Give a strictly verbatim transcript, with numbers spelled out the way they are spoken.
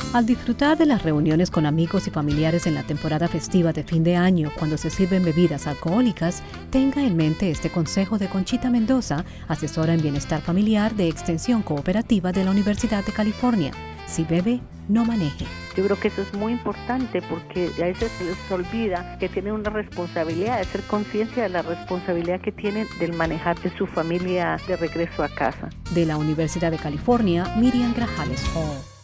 Al disfrutar de las reuniones con amigos y familiares en la temporada festiva de fin de año, cuando se sirven bebidas alcohólicas, tenga en mente este consejo de Conchita Mendoza, asesora en bienestar familiar de Extensión Cooperativa de la Universidad de California. Si bebe, no maneje. Yo creo que eso es muy importante porque a veces se les olvida que tienen una responsabilidad, de ser conciencia de la responsabilidad que tienen del manejar de su familia de regreso a casa. De la Universidad de California, Miriam Grajales Hall.